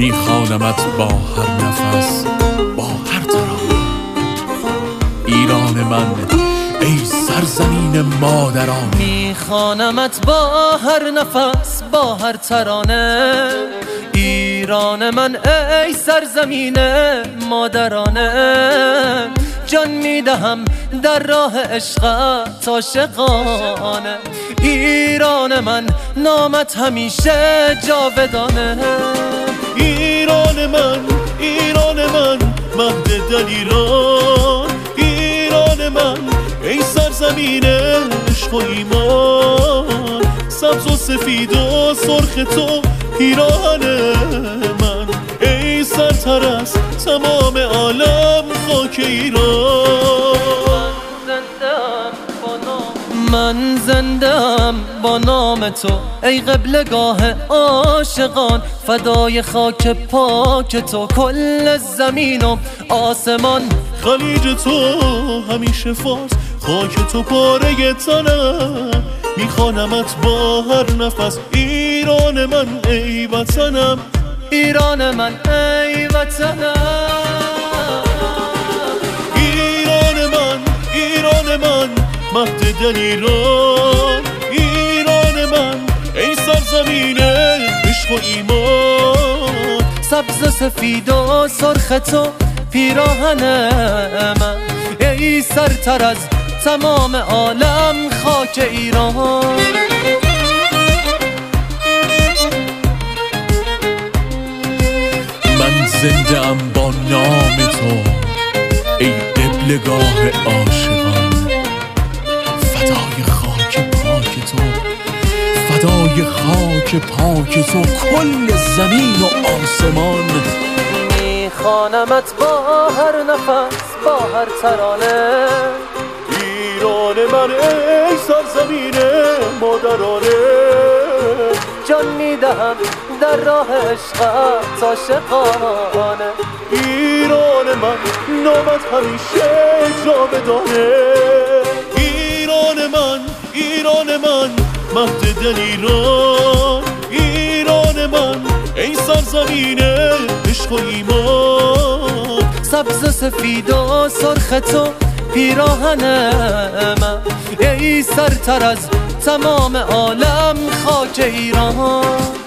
میخوانمت با هر نفس، با هر ترانه. ایران من ای سرزمین مادرانه. میخوانمت با هر نفس، با هر ترانه. ایران من ای سرزمین مادرانه. جان میدهم در راه عشقت عاشقانه. ایران من نامت همیشه جاودانه. ایران من، ایران من، مهد دلیران. ایران من ای سرزمین عشق و ایمان. سبز و سفید و سرخ تو پیراهن من. ای سرتر از تمام عالم خاک ایران. من زندم با نام تو ای قبلگاه عاشقان. فدای خاک پاک تو کل زمین و آسمان. خلیج تو همیشه فارس، خاک تو پاره تنم. میخوانمت با هر نفس، ایران من ای وطنم. ایران من ای وطنم. ایران من، ایران من، مهد دلیران. ایران من ای سرزمین عشق و ایمان. سبز و سفید و سرخ تو پیراهن من. ای سرتر از تمام عالم خاک ایران. من زنده ام با نام تو ای قبلگاه عاشقان. فدای خاک پاک تو، فدای خاک پاک تو کل زمین و آسمان. میخوانمت با هر نفس، با هر ترانه. ایران من ای سرزمین مادرانه. جان میدهم در راه عشقت عاشقانه. ایران من نامت همیشه جاودانه. ایران من، ایران من، مهد دلیران. ایران من ای سرزمین عشق و ایمان. سبز و سفید و سرخ تو پیراهن من. ای سرتر از تمام عالم خاک ایران.